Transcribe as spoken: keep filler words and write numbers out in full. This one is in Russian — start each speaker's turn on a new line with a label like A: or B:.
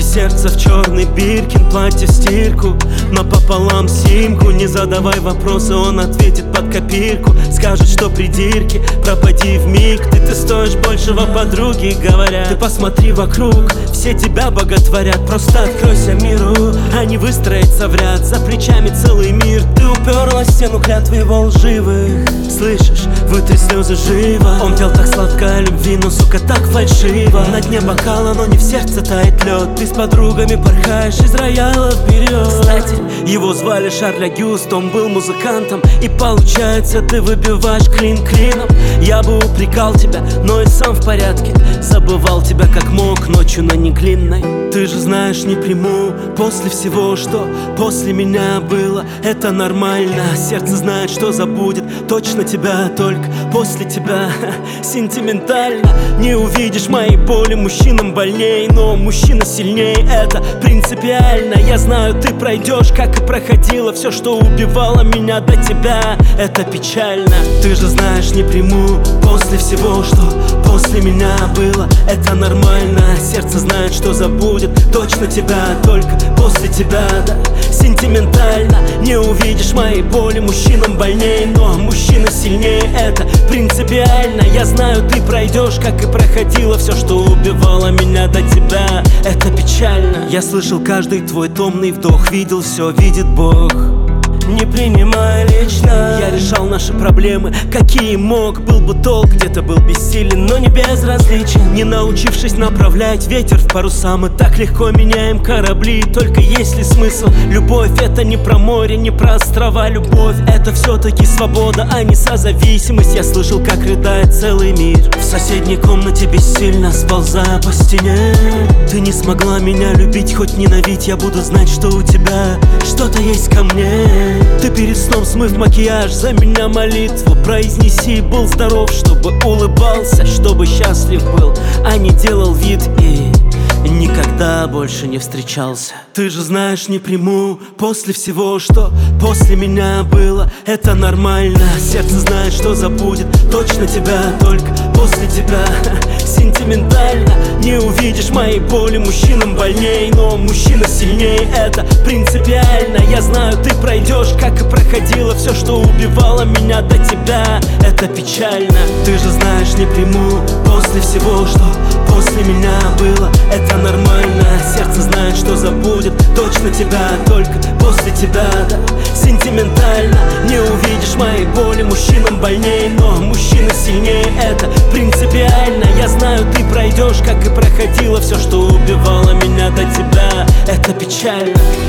A: сердце в черный Биркин, платье в стирку, напополам симку. Не задавай вопросы, он ответит под копирку. Скажет, что придирки, пропади вмиг. Ты, ты стоишь большего, подруги говорят. Ты посмотри вокруг, все тебя боготворят. Просто откройся миру, а не выстроиться в ряд. За плечами целый мир, ты уперлась в стену клятв его лживых. Слышишь, вытри слезы живо. Он пел так сладко о любви, но, сука, так фальшиво. На дне бокала, но не в сердце тает лед. Ты с подругами порхаешь из рояла вперед. Кстати, его звали Шарль Агюст, он был музыкантом. И получается, ты выбиваешь клин клином. Я бы упрекал тебя, но и сам в порядке. Забывал тебя как мог ночью на Неглинной. Ты же знаешь, не приму после всего, что после меня было. Это нормально, сердце знает, что забудет точно тебя, только после тебя. Сентиментально не увидишь моей боли, мужчинам больней, но мужчина сильнее, это принципиально. Я знаю, ты пройдешь, как и проходила все, что убивало меня до тебя. Это печально. Ты же знаешь, не приму после всего, что после меня было. Это нормально, сердце знает, что забудет точно тебя, только после тебя, да. Сентиментально не увидишь моей боли, мужчинам больней, но мужчина сильнее, это принципиально. Я знаю, ты пройдешь, как и проходила все, что убивало меня до тебя. Это печально. Я слышал каждый твой томный вдох, видел все, видит Бог. Не принимай лично. Я решал наши проблемы, какие мог. Был бы толк, где-то был бессилен, но не безразличен. Не научившись направлять ветер в паруса, мы так легко меняем корабли. Только есть ли смысл? Любовь — это не про море, не про острова. Любовь — это все-таки свобода, а не созависимость. Я слышал, как рыдает целый мир. В соседней комнате бессильно сползая по стене. Ты не смогла меня любить, хоть ненавидь. Я буду знать, что у тебя что-то есть ко мне. Ты перед сном, смыв макияж, за меня молитву произнеси. Был здоров, чтобы улыбался, чтобы счастлив был, а не делал вид и никогда больше не встречался. Ты же знаешь, не приму после всего, что после меня было. Это нормально, сердце знает, что забудет точно тебя, только после тебя. Сентиментально не увидишь моей боли, мужчинам больней, но мужчина сильнее, это принципиально. Я знаю, ты пройдешь, как и проходила все, что убивало меня до тебя. Это печально. Ты же знаешь, не приму после всего, что после меня было. Это нормально, сердце знает, что забудет точно тебя, только после тебя, да. Сентиментально не увидишь моей боли, мужчинам больней, но мужчина сильнее, это принципиально. Я знаю, ты пройдешь, как и проходила все, что убивало меня до тебя. Это печально.